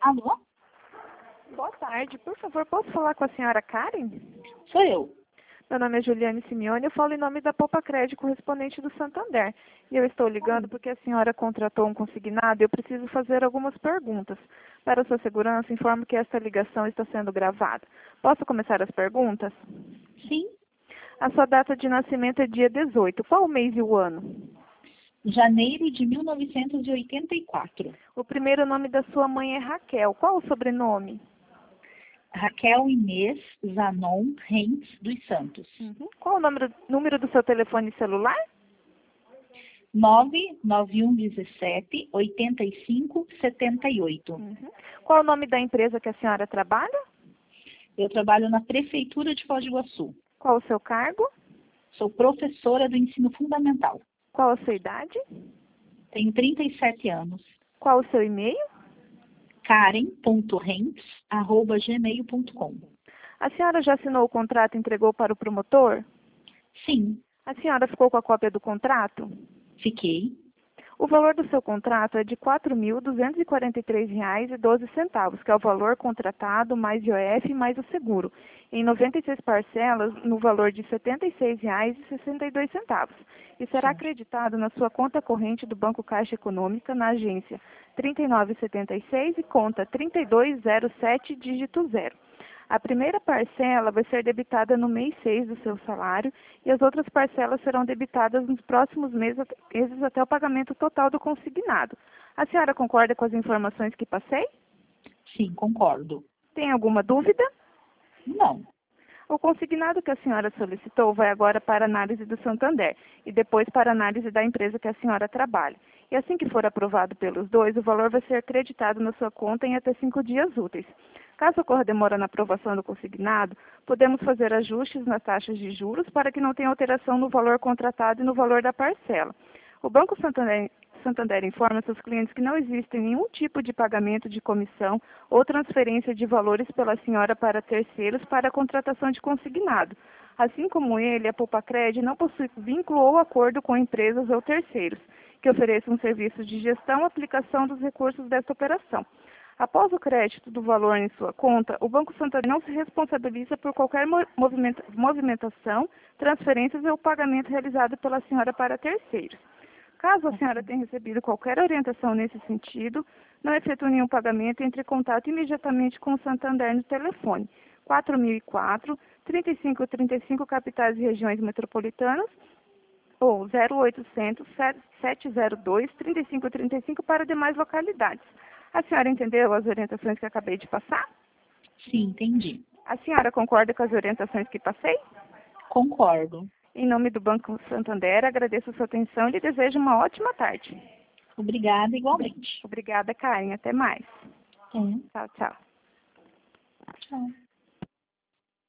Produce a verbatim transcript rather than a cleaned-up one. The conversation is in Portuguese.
Alô? Boa tarde. Por favor, posso falar com a senhora Karen? Sou eu. Meu nome é Juliane Simeone, eu falo em nome da Poupa Crédito, correspondente do Santander. E eu estou ligando porque a senhora contratou um consignado e eu preciso fazer algumas perguntas. Para sua segurança, informo que esta ligação está sendo gravada. Posso começar as perguntas? Sim. A sua data de nascimento é dia dezoito. Qual o mês e o ano? Janeiro de mil novecentos e oitenta e quatro. O primeiro nome da sua mãe é Raquel. Qual o sobrenome? Raquel Inês Zanon Rentes dos Santos. Uhum. Qual o número, número do seu telefone celular? nove nove um um sete, oito cinco sete oito. Uhum. Qual o nome da empresa que a senhora trabalha? Eu trabalho na Prefeitura de Foz do Iguaçu. Qual o seu cargo? Sou professora do ensino fundamental. Qual a sua idade? Tenho trinta e sete anos. Qual o seu e-mail? karen ponto rentes arroba gmail ponto com. A senhora já assinou o contrato e entregou para o promotor? Sim, A senhora ficou com a cópia do contrato? fiquei. O valor do seu contrato é de quatro mil duzentos e quarenta e três reais e doze centavos, que é o valor contratado mais I O F mais o seguro, em noventa e seis parcelas no valor de setenta e seis reais e sessenta e dois centavos. E será Sim. acreditado na sua conta corrente do Banco Caixa Econômica na agência trinta e nove setenta e seis e conta trinta e dois zero sete dígito zero. A primeira parcela vai ser debitada no mês seis do seu salário e as outras parcelas serão debitadas nos próximos meses meses até o pagamento total do consignado. A senhora concorda com as informações que passei? Sim, concordo. Tem alguma dúvida? Não. O consignado que a senhora solicitou vai agora para análise do Santander e depois para análise da empresa que a senhora trabalha. E assim que for aprovado pelos dois, o valor vai ser creditado na sua conta em até cinco dias úteis. Caso ocorra demora na aprovação do consignado, podemos fazer ajustes nas taxas de juros para que não tenha alteração no valor contratado e no valor da parcela. O Banco Santander, Santander informa seus clientes que não existe nenhum tipo de pagamento de comissão ou transferência de valores pela senhora para terceiros para a contratação de consignado. Assim como ele, a Poupa Crédito não possui vínculo ou acordo com empresas ou terceiros que ofereçam serviços de gestão e aplicação dos recursos desta operação. Após o crédito do valor em sua conta, o Banco Santander não se responsabiliza por qualquer movimenta movimentação, transferências ou pagamento realizado pela senhora para terceiros. Caso a senhora tenha recebido qualquer orientação nesse sentido, não efetue nenhum pagamento, entre em contato imediatamente com o Santander no telefone quatro mil e quatro, trinta e cinco trinta e cinco, capitais e regiões metropolitanas, ou zero oitocentos, sete zero dois, trinta e cinco trinta e cinco para demais localidades. A senhora entendeu as orientações que acabei de passar? Sim, entendi. A senhora concorda com as orientações que passei? Concordo. Em nome do Banco Santander, agradeço a sua atenção e lhe desejo uma ótima tarde. Obrigada igualmente. Obrigada, Karen. Até mais. Sim. Tchau, tchau. Tchau.